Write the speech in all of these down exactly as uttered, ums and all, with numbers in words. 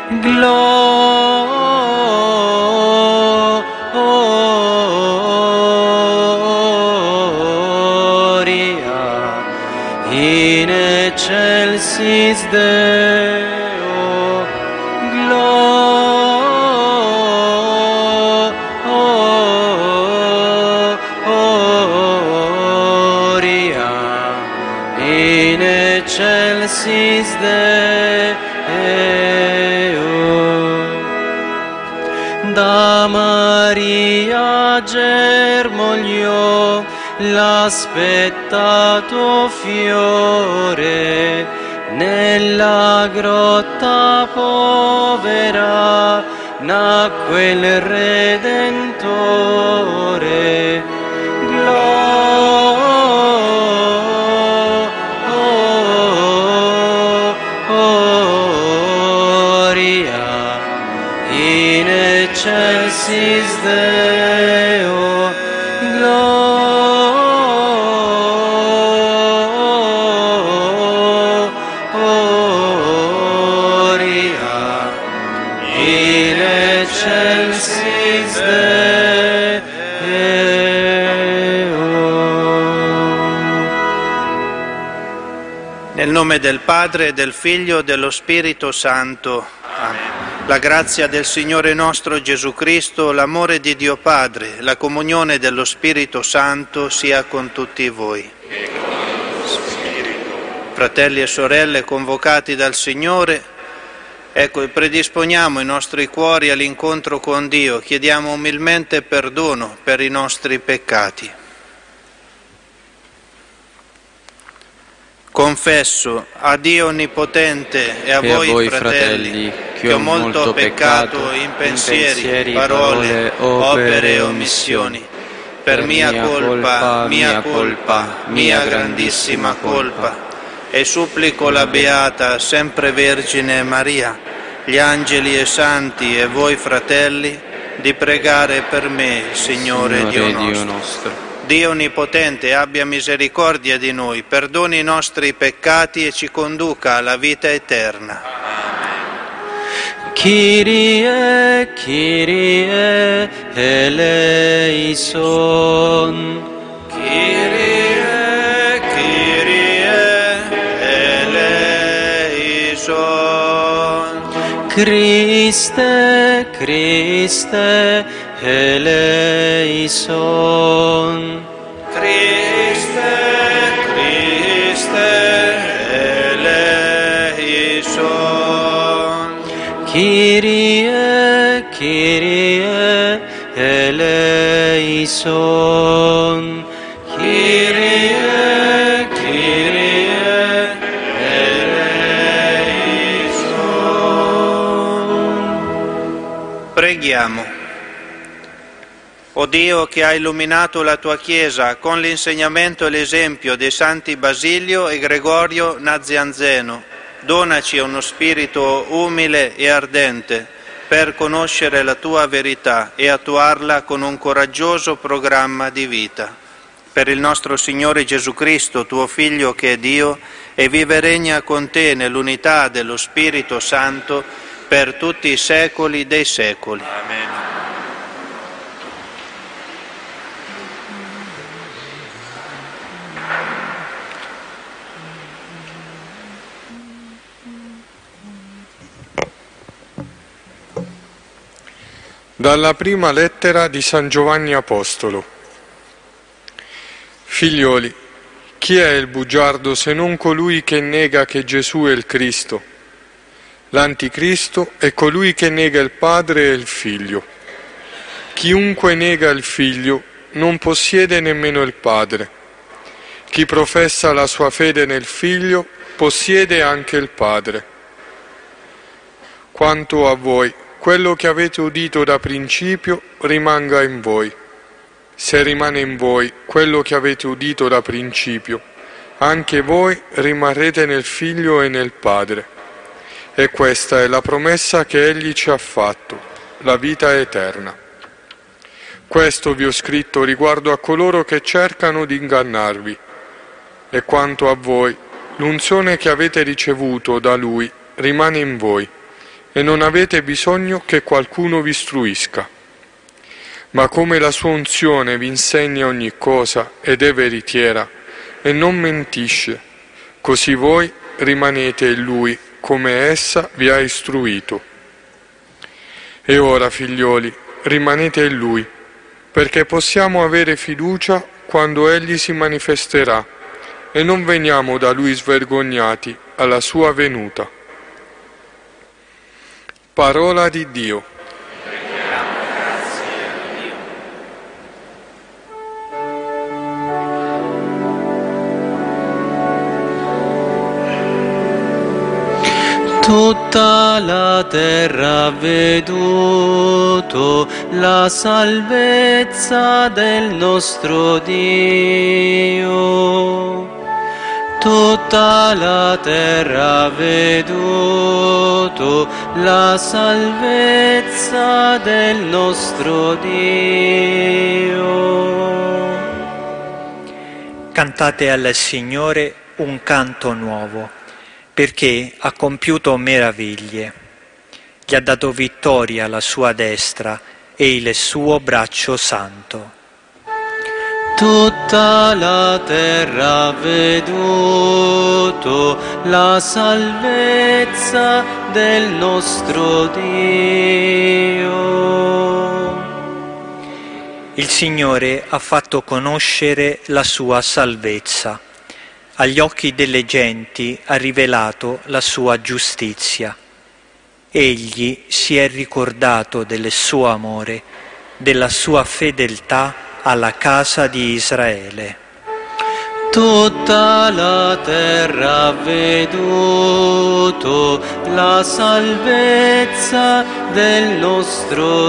gloria in excelsis Deo, gloria in excelsis Deo. Da Maria germogliò l'aspettato fiore, nella grotta povera nacque il Redentore. Gloria in excelsis Deo, gloria in excelsis Deo. Nel nome del Padre, del Figlio e dello Spirito Santo. Amen. La grazia del Signore nostro Gesù Cristo, l'amore di Dio Padre, la comunione dello Spirito Santo sia con tutti voi. Fratelli e sorelle convocati dal Signore, ecco, e predisponiamo i nostri cuori all'incontro con Dio, chiediamo umilmente perdono per i nostri peccati. Confesso a Dio Onnipotente e a, e voi, a voi, fratelli, fratelli, che ho molto peccato in pensieri, in pensieri parole, opere e omissioni. Per mia colpa, mia colpa, mia grandissima colpa. E supplico la Beata, sempre Vergine Maria, gli angeli e santi e voi, fratelli, di pregare per me, Signore, Signore Dio nostro. Dio nostro. Dio Onnipotente abbia misericordia di noi, perdoni i nostri peccati e ci conduca alla vita eterna. Kyrie, Kyrie eleison. Kyrie, Kyrie eleison. Christe, Christe eleison. Christe, Christe eleison. Kyrie, Kyrie eleison. Kyrie, Kyrie eleison. Preghiamo. O Dio, che hai illuminato la tua Chiesa con l'insegnamento e l'esempio dei santi Basilio e Gregorio Nazianzeno, donaci uno spirito umile e ardente per conoscere la tua verità e attuarla con un coraggioso programma di vita. Per il nostro Signore Gesù Cristo, tuo Figlio che è Dio, e vive e regna con te nell'unità dello Spirito Santo per tutti i secoli dei secoli. Amen. Dalla prima lettera di San Giovanni Apostolo. Figlioli, chi è il bugiardo se non colui che nega che Gesù è il Cristo? L'anticristo è colui che nega il Padre e il Figlio. Chiunque nega il Figlio non possiede nemmeno il Padre. Chi professa la sua fede nel Figlio possiede anche il Padre. Quanto a voi, quello che avete udito da principio rimanga in voi. Se rimane in voi quello che avete udito da principio, anche voi rimarrete nel Figlio e nel Padre. E questa è la promessa che Egli ci ha fatto, la vita eterna. Questo vi ho scritto riguardo a coloro che cercano di ingannarvi. E quanto a voi, l'unzione che avete ricevuto da Lui rimane in voi, e non avete bisogno che qualcuno vi istruisca. Ma come la sua unzione vi insegna ogni cosa ed è veritiera e non mentisce, così voi rimanete in Lui come essa vi ha istruito. E ora, figlioli, rimanete in Lui, perché possiamo avere fiducia quando Egli si manifesterà e non veniamo da Lui svergognati alla sua venuta. Parola di Dio. Tutta la terra ha veduto la salvezza del nostro Dio. Tutta la terra ha veduto la salvezza del nostro Dio. Cantate al Signore un canto nuovo, perché ha compiuto meraviglie. Gli ha dato vittoria alla sua destra e il suo braccio santo. Tutta la terra ha veduto la salvezza del nostro Dio. Il Signore ha fatto conoscere la sua salvezza. Agli occhi delle genti ha rivelato la sua giustizia. Egli si è ricordato del suo amore, della sua fedeltà alla casa di Israele. Tutta la terra ha veduto la salvezza del nostro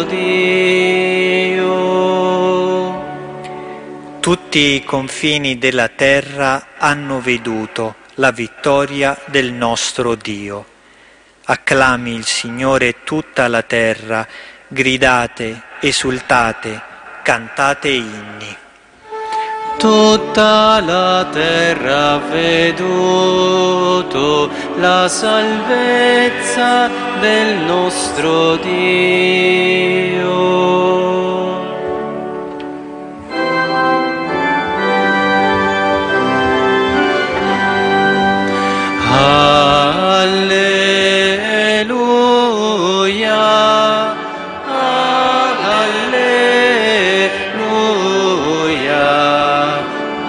Dio. Tutti i confini della terra hanno veduto la vittoria del nostro Dio. Acclami il Signore tutta la terra, gridate, esultate, cantate inni. Tutta la terra ha veduto la salvezza del nostro Dio. Alleluia, alleluia,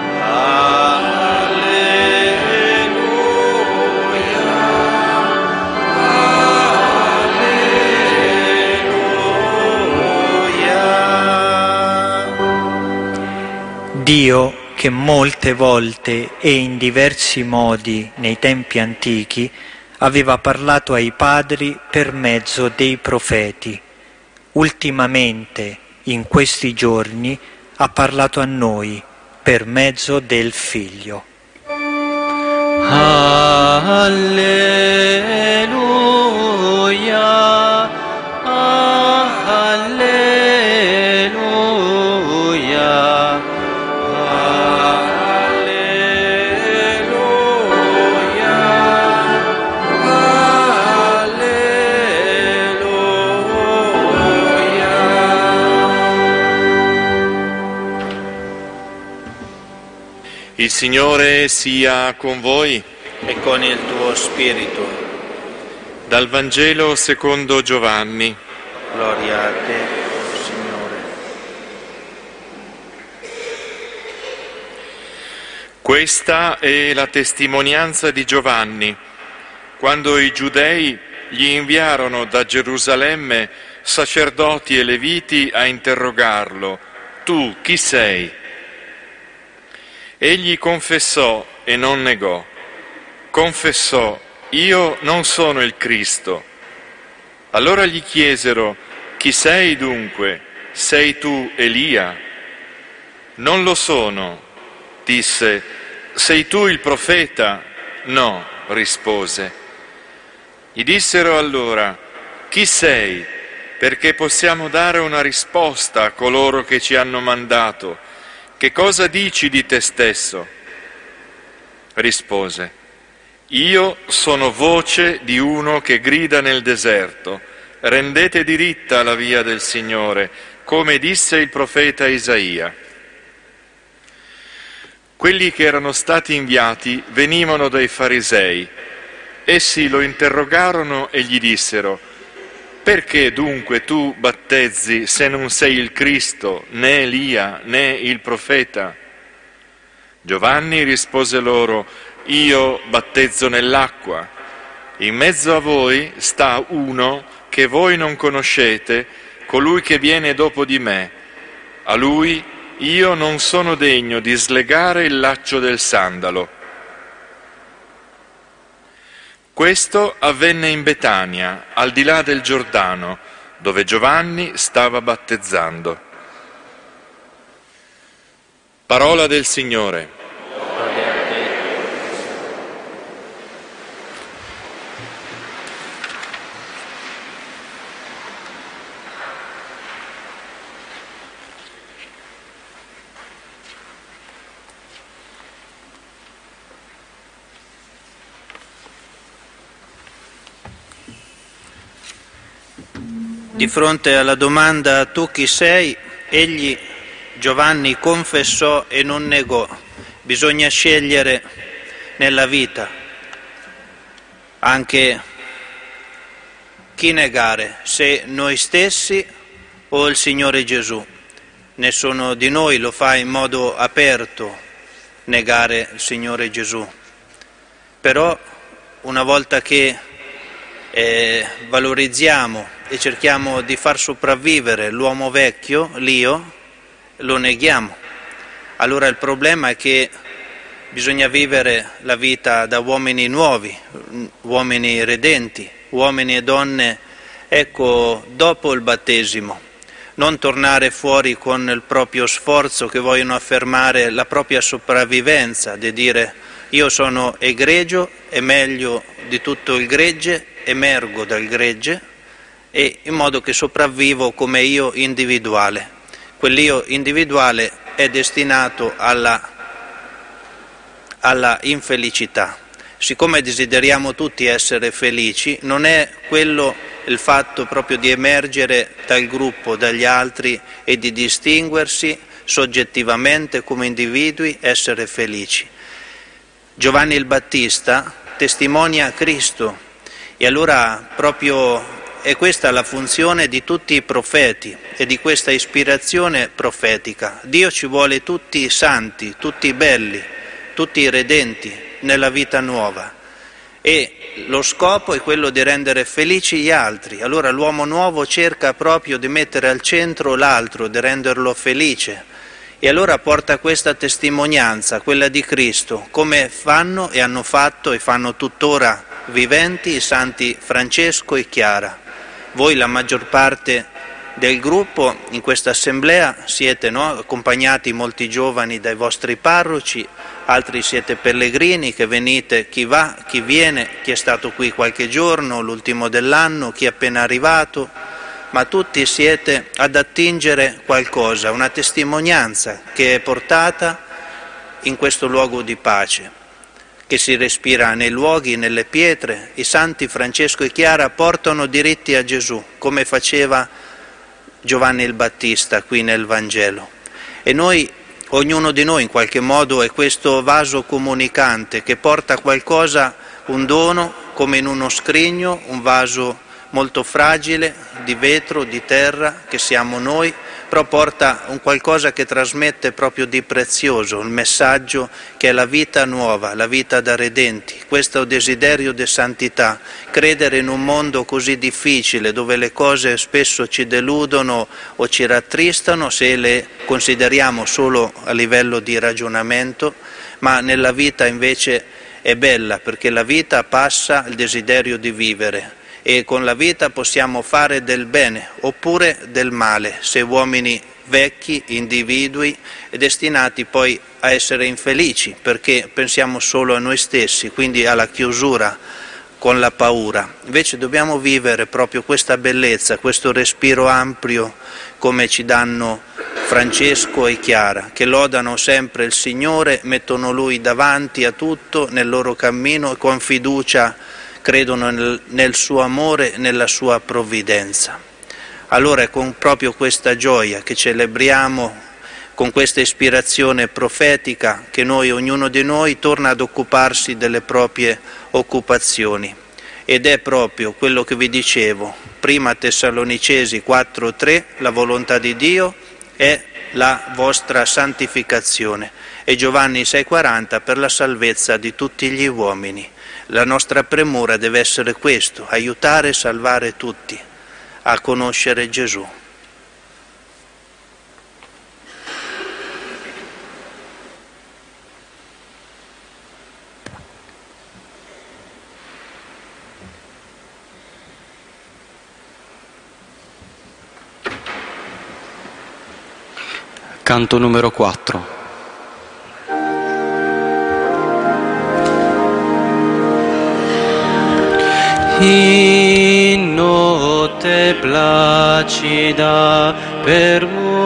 alleluia. Dio, che molte volte e in diversi modi nei tempi antichi aveva parlato ai padri per mezzo dei profeti, ultimamente, in questi giorni, ha parlato a noi per mezzo del Figlio. Alleluia, alleluia, Il Signore sia con voi. E con il tuo spirito. Dal Vangelo secondo Giovanni. Gloria a te, Signore. Questa è la testimonianza di Giovanni, quando i giudei gli inviarono da Gerusalemme sacerdoti e leviti a interrogarlo: tu chi sei? Egli confessò e non negò. Confessò: io non sono il Cristo. Allora gli chiesero: chi sei dunque? Sei tu Elia? Non lo sono, disse. Sei tu il profeta? No, rispose. Gli dissero allora: chi sei? Perché possiamo dare una risposta a coloro che ci hanno mandato. Che cosa dici di te stesso? Rispose: Io sono voce di uno che grida nel deserto, rendete diritta la via del Signore, come disse il profeta Isaia. Quelli che erano stati inviati venivano dai farisei. Essi lo interrogarono e gli dissero: perché dunque tu battezzi se non sei il Cristo, né Elia, né il profeta? Giovanni rispose loro: io battezzo nell'acqua. In mezzo a voi sta uno che voi non conoscete, colui che viene dopo di me. A lui io non sono degno di slegare il laccio del sandalo. Questo avvenne in Betania, al di là del Giordano, dove Giovanni stava battezzando. Parola del Signore. Di fronte alla domanda tu chi sei, egli, Giovanni, confessò e non negò. Bisogna scegliere nella vita anche chi negare, se noi stessi o il Signore Gesù. Nessuno di noi lo fa in modo aperto, negare il Signore Gesù. Però una volta che eh, valorizziamo e cerchiamo di far sopravvivere l'uomo vecchio, l'io, lo neghiamo. Allora il problema è che bisogna vivere la vita da uomini nuovi, uomini redenti, uomini e donne, ecco, dopo il battesimo. Non tornare fuori con il proprio sforzo, che vogliono affermare la propria sopravvivenza, di dire io sono egregio, è meglio di tutto il gregge, emergo dal gregge, e in modo che sopravvivo come io individuale. Quell'io individuale è destinato alla, alla infelicità. Siccome desideriamo tutti essere felici, non è quello il fatto proprio di emergere dal gruppo, dagli altri e di distinguersi soggettivamente come individui, essere felici. Giovanni il Battista testimonia Cristo e allora proprio è questa la funzione di tutti i profeti e di questa ispirazione profetica. Dio ci vuole tutti santi, tutti belli, tutti redenti nella vita nuova e lo scopo è quello di rendere felici gli altri. Allora l'uomo nuovo cerca proprio di mettere al centro l'altro, di renderlo felice e allora porta questa testimonianza, quella di Cristo, come fanno e hanno fatto e fanno tuttora viventi i santi Francesco e Chiara. Voi, la maggior parte del gruppo in questa assemblea, siete no, accompagnati molti giovani dai vostri parroci, altri siete pellegrini che venite, chi va, chi viene, chi è stato qui qualche giorno, l'ultimo dell'anno, chi è appena arrivato, ma tutti siete ad attingere qualcosa, una testimonianza che è portata in questo luogo di pace, che si respira nei luoghi, nelle pietre. I santi Francesco e Chiara portano diritti a Gesù, come faceva Giovanni il Battista qui nel Vangelo. E noi, ognuno di noi in qualche modo è questo vaso comunicante che porta qualcosa, un dono, come in uno scrigno, un vaso molto fragile, di vetro, di terra, che siamo noi, però porta un qualcosa che trasmette proprio di prezioso, il messaggio che è la vita nuova, la vita da redenti, questo desiderio di santità, credere in un mondo così difficile dove le cose spesso ci deludono o ci rattristano se le consideriamo solo a livello di ragionamento, ma nella vita invece è bella perché la vita passa il desiderio di vivere. E con la vita possiamo fare del bene oppure del male, se uomini vecchi, individui, destinati poi a essere infelici, perché pensiamo solo a noi stessi, quindi alla chiusura, con la paura. Invece dobbiamo vivere proprio questa bellezza, questo respiro ampio, come ci danno Francesco e Chiara, che lodano sempre il Signore, mettono Lui davanti a tutto nel loro cammino e con fiducia credono nel, nel suo amore e nella sua provvidenza. Allora è con proprio questa gioia che celebriamo, con questa ispirazione profetica, che noi, ognuno di noi, torna ad occuparsi delle proprie occupazioni. Ed è proprio quello che vi dicevo, prima Tessalonicesi quattro tre, la volontà di Dio è la vostra santificazione, e Giovanni sei quaranta, per la salvezza di tutti gli uomini. La nostra premura deve essere questo, aiutare e salvare tutti a conoscere Gesù. Canto numero quattro. In notte placida per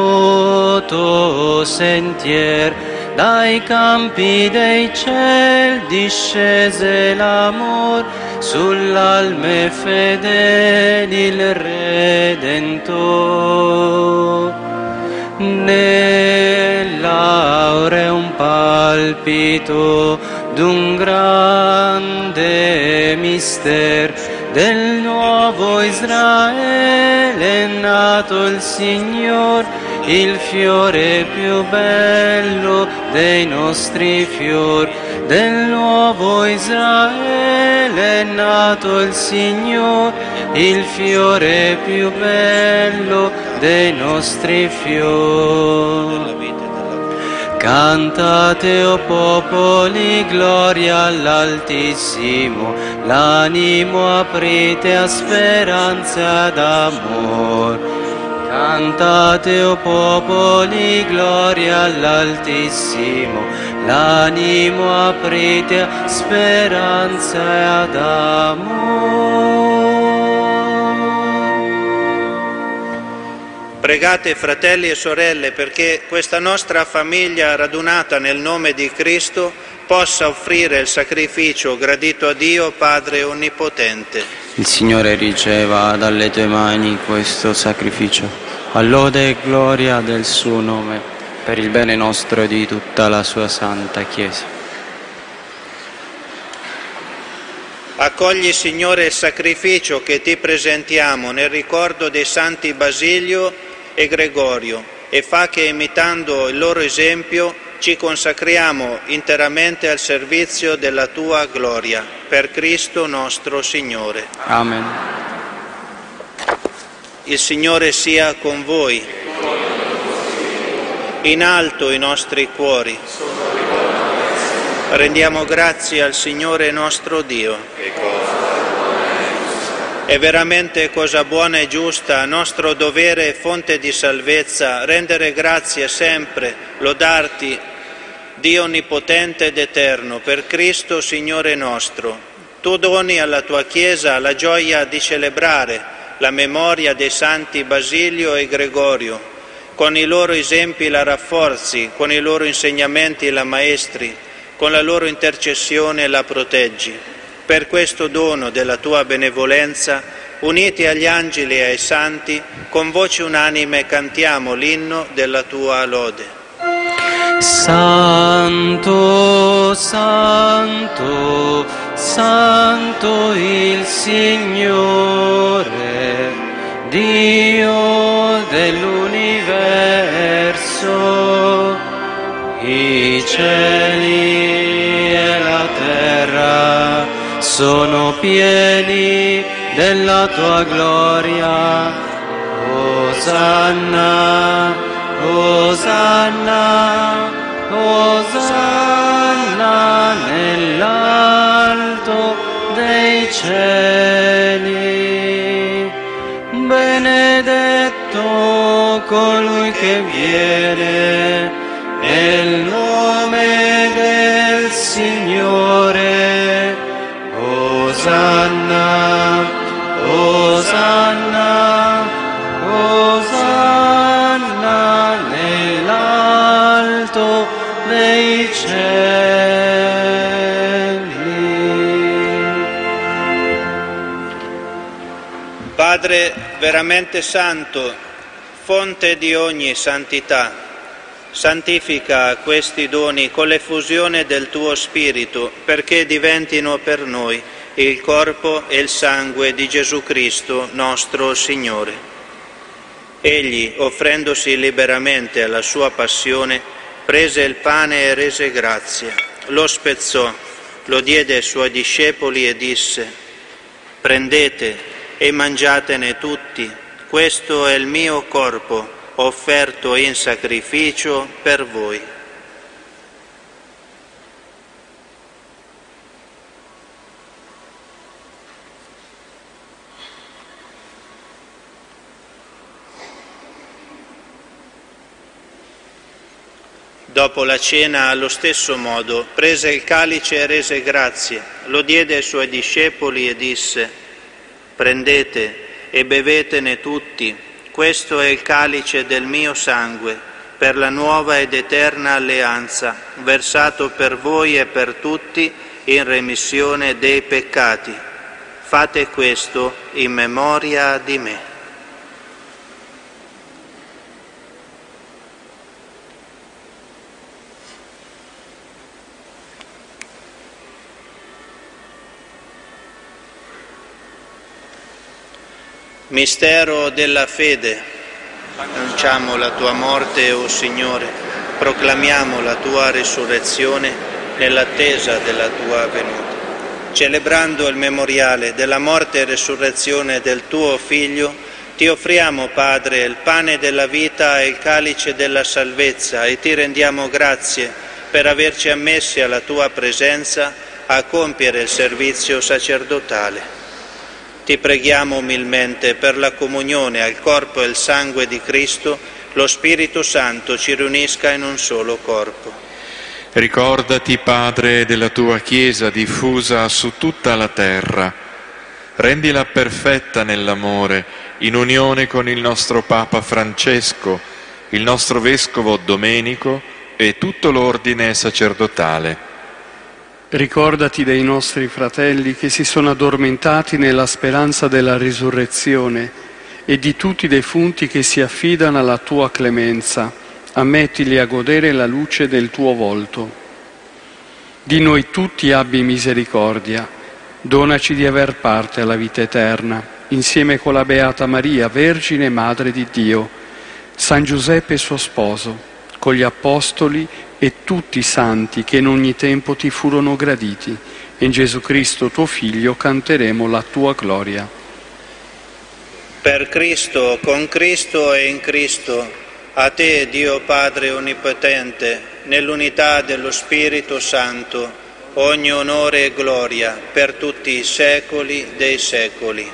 muto sentier dai campi dei cieli discese l'amor, sull'alme fedeli il Redentor. Nell'aureum palpito d'un grande mister del nuovo Israele è nato il Signor, il fiore più bello dei nostri fior. Del nuovo Israele è nato il Signor, il fiore più bello dei nostri fior. Cantate, o popoli, gloria all'Altissimo, l'animo aprite a speranza d'amor. Cantate, o popoli, gloria all'Altissimo, l'animo aprite a speranza d'amor. Pregate, fratelli e sorelle, perché questa nostra famiglia radunata nel nome di Cristo possa offrire il sacrificio gradito a Dio Padre Onnipotente. Il Signore riceva dalle tue mani questo sacrificio, a lode e gloria del suo nome, per il bene nostro e di tutta la sua santa Chiesa. Accogli, Signore, il sacrificio che ti presentiamo nel ricordo dei santi Basilio e Gregorio, e fa che, imitando il loro esempio, ci consacriamo interamente al servizio della tua gloria. Per Cristo nostro Signore. Amen. Il Signore sia con voi. In alto i nostri cuori. Rendiamo grazie al Signore nostro Dio. È veramente cosa buona e giusta, nostro dovere e fonte di salvezza, rendere grazie sempre, lodarti, Dio onnipotente ed eterno, per Cristo Signore nostro. Tu doni alla tua Chiesa la gioia di celebrare la memoria dei santi Basilio e Gregorio. Con i loro esempi la rafforzi, con i loro insegnamenti la maestri, con la loro intercessione la proteggi. Per questo dono della tua benevolenza, uniti agli angeli e ai santi, con voce unanime cantiamo l'inno della tua lode. Santo, santo, santo il Signore, Dio dell'universo, i cieli e la terra sono pieni della tua gloria. Osanna, Osanna, Osanna nell'alto dei cieli. Benedetto colui che viene nel nome del Signore. Osanna, Osanna, Osanna nel Padre veramente santo, fonte di ogni santità, santifica questi doni con l'effusione del tuo Spirito, perché diventino per noi il corpo e il sangue di Gesù Cristo, nostro Signore. Egli, offrendosi liberamente alla sua passione, prese il pane e rese grazie, lo spezzò, lo diede ai suoi discepoli e disse: «Prendete e mangiatene tutti, questo è il mio corpo, offerto in sacrificio per voi». Dopo la cena, allo stesso modo, prese il calice e rese grazie, lo diede ai suoi discepoli e disse: «Prendete e bevetene tutti, questo è il calice del mio sangue, per la nuova ed eterna alleanza, versato per voi e per tutti in remissione dei peccati. Fate questo in memoria di me». Mistero della fede. Annunciamo la tua morte, o Signore, proclamiamo la tua risurrezione nell'attesa della tua venuta. Celebrando il memoriale della morte e risurrezione del tuo Figlio, ti offriamo, Padre, il pane della vita e il calice della salvezza, e ti rendiamo grazie per averci ammessi alla tua presenza a compiere il servizio sacerdotale. Ti preghiamo umilmente per la comunione al corpo e al sangue di Cristo, lo Spirito Santo ci riunisca in un solo corpo. Ricordati, Padre, della tua Chiesa diffusa su tutta la terra. Rendila perfetta nell'amore, in unione con il nostro Papa Francesco, il nostro Vescovo Domenico e tutto l'ordine sacerdotale. Ricordati dei nostri fratelli che si sono addormentati nella speranza della risurrezione e di tutti i defunti che si affidano alla tua clemenza. Ammettili a godere la luce del tuo volto. Di noi tutti abbi misericordia. Donaci di aver parte alla vita eterna, insieme con la Beata Maria, Vergine e Madre di Dio, San Giuseppe suo sposo, con gli Apostoli e tutti i santi che in ogni tempo ti furono graditi. E in Gesù Cristo tuo Figlio canteremo la tua gloria. Per Cristo, con Cristo e in Cristo, a te, Dio Padre Onnipotente, nell'unità dello Spirito Santo, ogni onore e gloria per tutti i secoli dei secoli.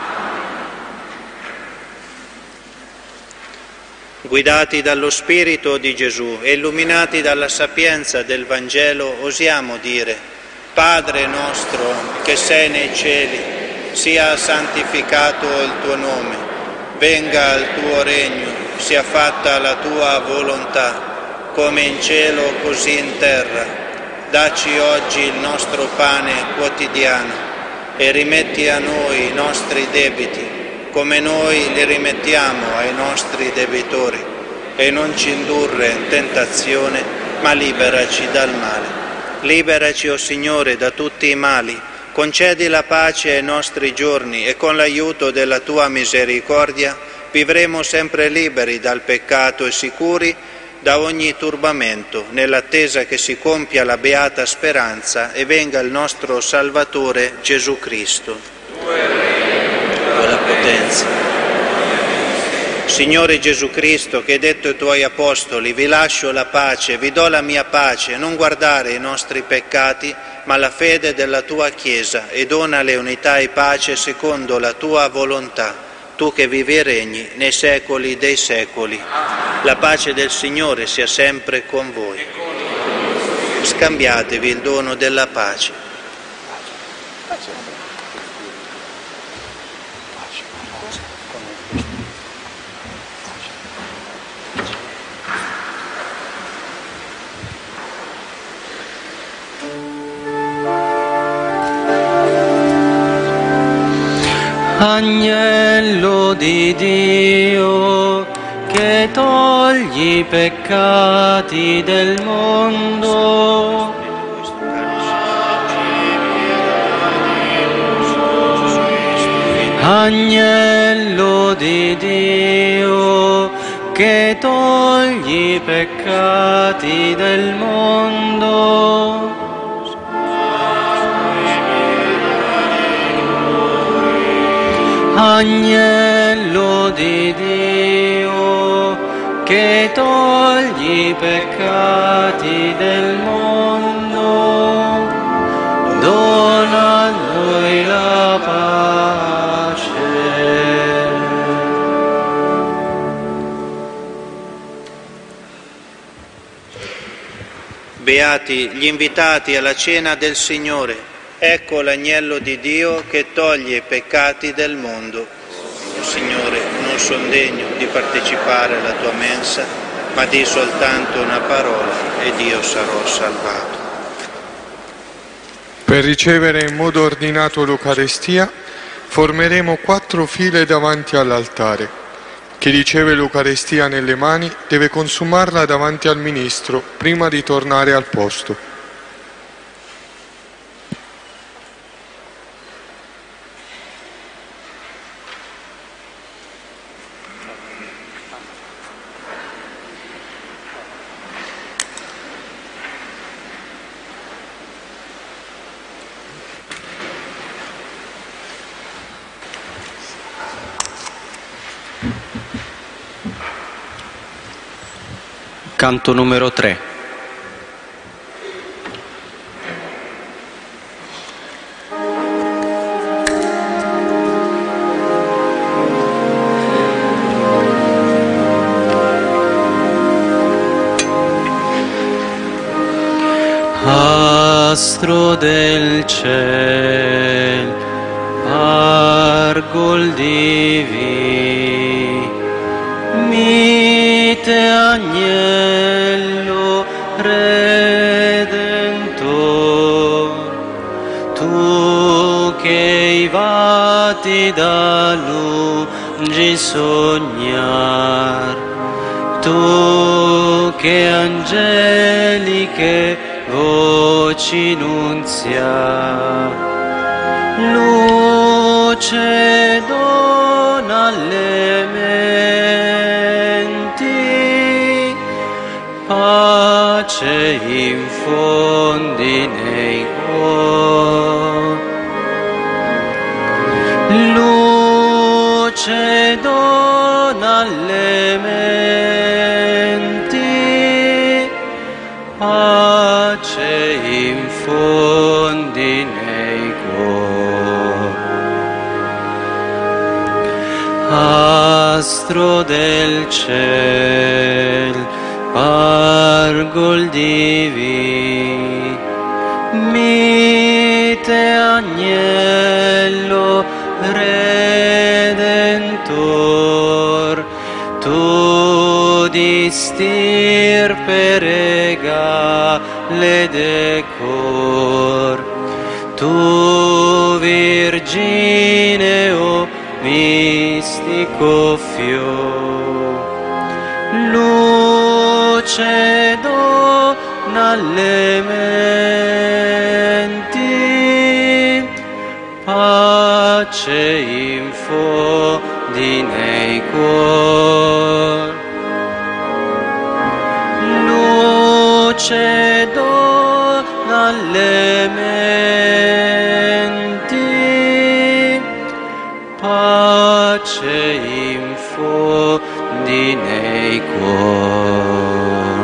Guidati dallo Spirito di Gesù e illuminati dalla sapienza del Vangelo, osiamo dire: Padre nostro che sei nei cieli, sia santificato il tuo nome, venga il tuo regno, sia fatta la tua volontà, come in cielo così in terra. Dacci oggi il nostro pane quotidiano e rimetti a noi i nostri debiti, come noi li rimettiamo ai nostri debitori, e non ci indurre in tentazione, ma liberaci dal male. Liberaci, o Signore, da tutti i mali, concedi la pace ai nostri giorni e con l'aiuto della tua misericordia vivremo sempre liberi dal peccato e sicuri da ogni turbamento, nell'attesa che si compia la beata speranza e venga il nostro Salvatore Gesù Cristo. La potenza. Signore Gesù Cristo, che hai detto ai tuoi apostoli: vi lascio la pace, vi do la mia pace, non guardare i nostri peccati, ma la fede della tua Chiesa, e donale unità e pace secondo la tua volontà, tu che vivi e regni nei secoli dei secoli. La pace del Signore sia sempre con voi. Scambiatevi il dono della pace. Agnello di Dio, che togli i peccati del mondo. Agnello di Dio, che togli i peccati del mondo. Agnello di Dio, che togli i peccati del mondo, dona a noi la pace. Beati gli invitati alla cena del Signore. Ecco l'agnello di Dio che toglie i peccati del mondo. Signore, non sono degno di partecipare alla tua mensa, ma di soltanto una parola ed io sarò salvato. Per ricevere in modo ordinato l'Eucarestia, formeremo quattro file davanti all'altare. Chi riceve l'Eucarestia nelle mani deve consumarla davanti al ministro prima di tornare al posto. Canto numero tre. Astro del ciel, Argol divi, mite agnello redentor, tu che i vati da lungi sognar, tu che angeliche voci nunzia, luce dona alle menti, pace infondi nei cuori, luce dona alle menti, pace infondi nei cuori. Astro del ciel, Argol divi, mite agnello redentor, tu di stirpe regale decor, tu virgineo mistico fior, luce dona alle menti, pace infondi nei cuori, luce dona alle menti, pace infondi nei cuori.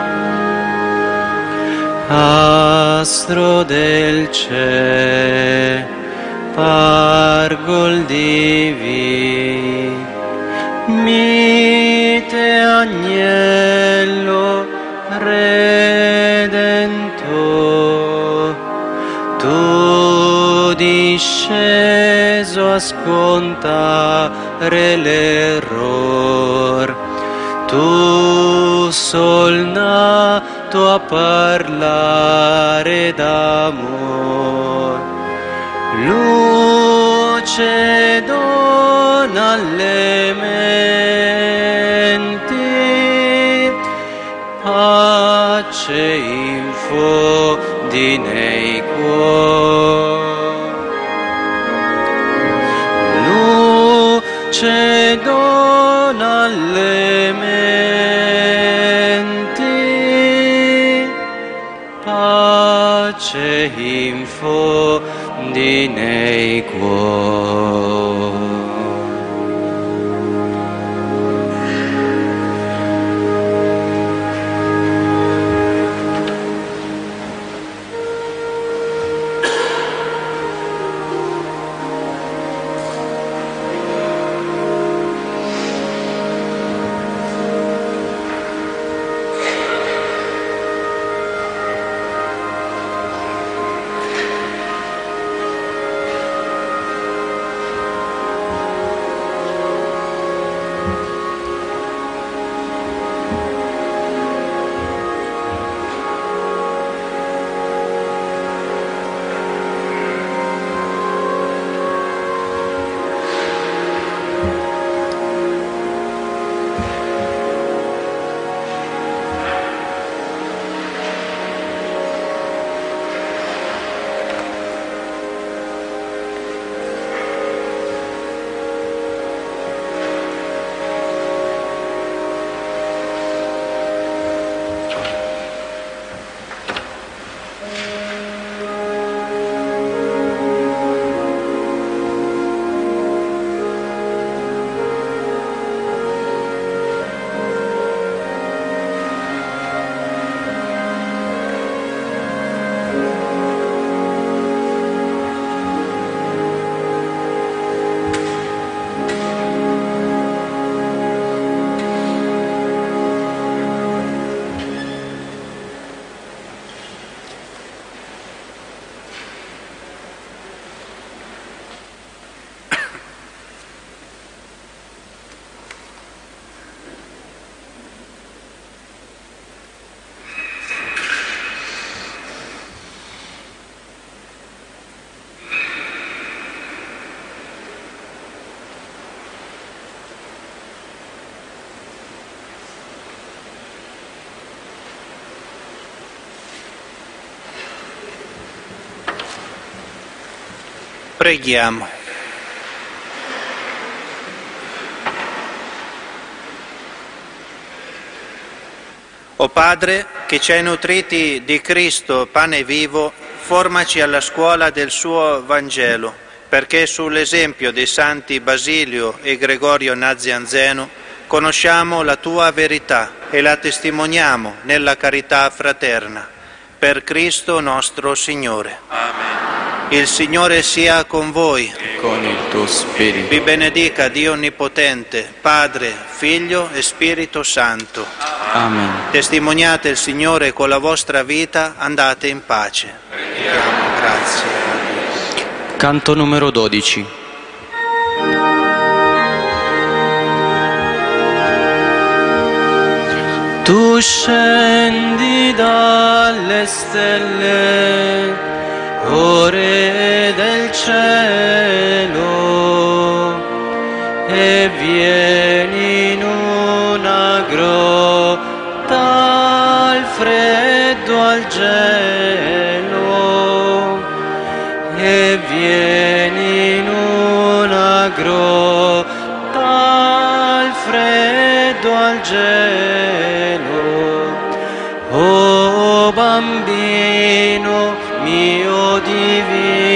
Astro del cielo, Argol divi, mite agnello redentor, tu disceso a scontare l'error, tu sol nato a parlare d'amor, luce d'amore alle menti, pace infondi nei cuori, luce dona alle menti, pace infondi nei cuori. Preghiamo. O Padre, che ci hai nutriti di Cristo, pane vivo, formaci alla scuola del suo Vangelo, perché sull'esempio dei santi Basilio e Gregorio Nazianzeno conosciamo la tua verità e la testimoniamo nella carità fraterna. Per Cristo nostro Signore. Amen. Il Signore sia con voi. Con il tuo spirito. Vi benedica Dio Onnipotente, Padre, Figlio e Spirito Santo. Amen. Testimoniate il Signore con la vostra vita, andate in pace. Preghiamo. Grazie. Canto numero dodici. Tu scendi dalle stelle, o Re del cielo, e vieni in una grotta al freddo, al gelo, e vieni in una grotta al freddo, al gelo, o bambino mio divino.